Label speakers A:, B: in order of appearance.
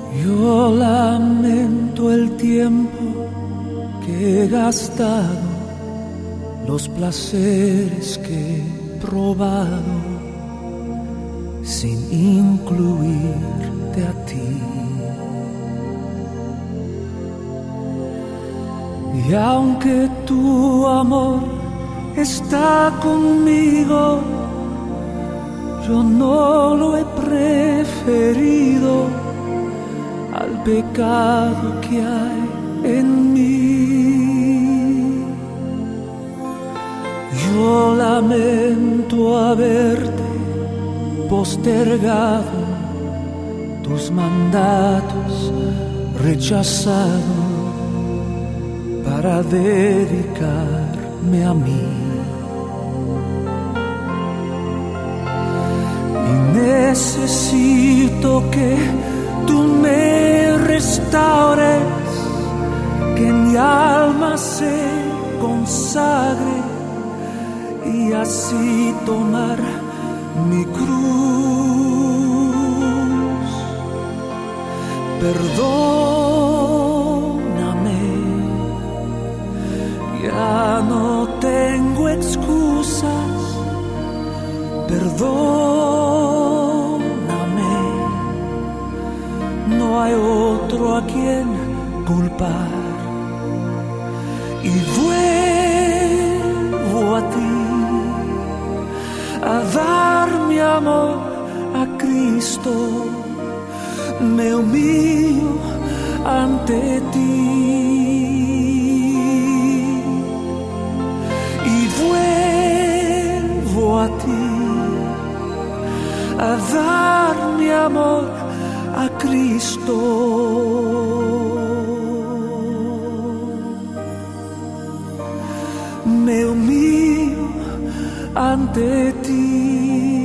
A: Yo lamento el tiempo que he gastado, los placeres que he probado, sin incluirte a ti. Y aunque tu amor está conmigo, yo no lo he preferido al pecado que hay en mí. Yo lamento haberte postergado, tus mandatos rechazado para dedicarme a mí. Y necesito que tú me restaures, que mi alma se consagre y así tomar mi cruz. Perdóname, ya no tengo excusas. Perdóname, no hay otro a quien culpar. Y vuelvo a ti, a dar mi amor a Cristo. Me humillo ante ti y vuelvo a ti, a dar mi amor a Cristo. Me humillo ante ti.